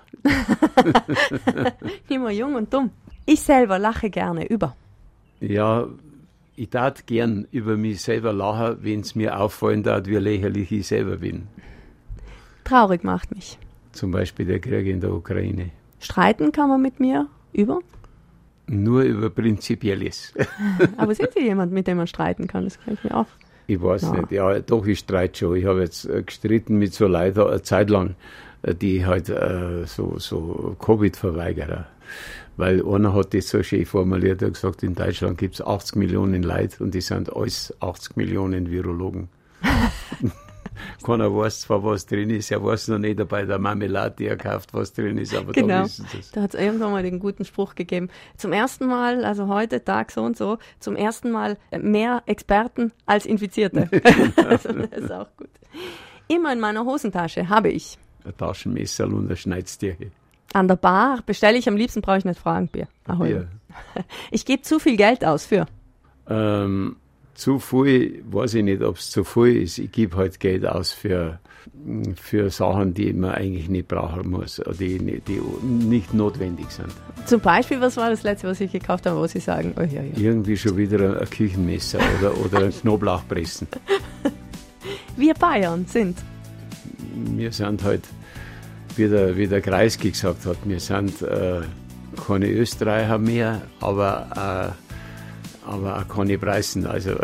immer jung und dumm. Ich selber lache gerne über Ja, ich tat gern über mich selber lachen, wenn es mir auffallen tat, wie lächerlich ich selber bin. traurig macht mich. Zum Beispiel der Krieg in der Ukraine. Streiten kann man mit mir über. Nur über Prinzipielles. Aber sind Sie jemand, mit dem man streiten kann? Das kann ich mir auch. Ich weiß Ja. nicht. Ja, doch, ich streite schon. Ich habe jetzt gestritten mit so Leuten eine Zeit lang, die halt so Covid-Verweigerer. Weil einer hat das so schön formuliert, er hat gesagt, in Deutschland gibt es 80 Millionen Leute und die sind alles 80 Millionen Virologen. Keiner weiß zwar, was drin ist, er weiß noch nicht bei der Marmelade, die er kauft, was drin ist, aber da Genau, wissen sie es. da hat es irgendwann mal den guten Spruch gegeben. Zum ersten Mal, also heute, Tag so und so, zum ersten Mal mehr Experten als Infizierte. Also das ist auch gut. Immer in meiner Hosentasche habe ich. Ein Taschenmesser und eine Schneidstierche. An der Bar bestelle ich am liebsten, brauche ich nicht fragen, Bier. Ahoi. Bier. Ich gebe zu viel Geld aus für. Zu viel, weiß ich nicht, ob es zu viel ist. Ich gebe halt Geld aus für Sachen, die man eigentlich nicht brauchen muss, die nicht notwendig sind. Zum Beispiel, was war das letzte, was ich gekauft habe, wo Sie sagen, oh ja, ja. Irgendwie schon wieder ein Küchenmesser oder ein Knoblauchpressen. Wir Bayern sind. Wir sind halt, wie der Kreisky gesagt hat, wir sind keine Österreicher mehr, aber auch keine Preußen. Also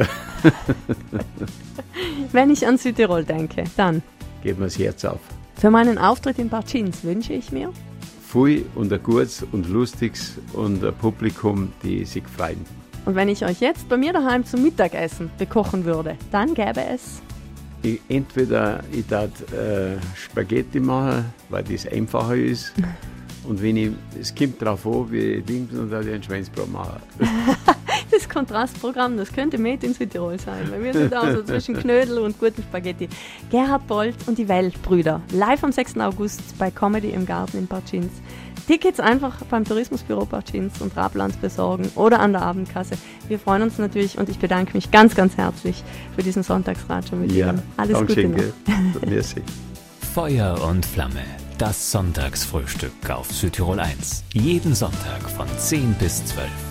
Wenn ich an Südtirol denke, dann geht mir das Herz auf. für meinen Auftritt in Barcins wünsche ich mir Viel und ein gutes und lustiges und ein Publikum, die sich freuen. Und wenn ich euch jetzt bei mir daheim zum Mittagessen bekochen würde, dann gäbe es Entweder ich tat Spaghetti machen, weil das einfacher ist. Und es kommt drauf an, wie ich links und dann einen Schweinsbraten machen. das Kontrastprogramm, das könnte Made in Südtirol sein, weil wir sind auch so zwischen Knödel und guten Spaghetti. Gerhard Polt und die Weltbrüder, live am 6. August bei Comedy im Garten in Barcins. Tickets einfach beim Tourismusbüro Barcins und Rablands besorgen oder an der Abendkasse. Wir freuen uns natürlich und ich bedanke mich ganz, ganz herzlich für diesen Sonntagsradio mit Ihnen. Alles Gute noch. Merci. Feuer und Flamme. Das Sonntagsfrühstück auf Südtirol 1. Jeden Sonntag von 10 bis 12.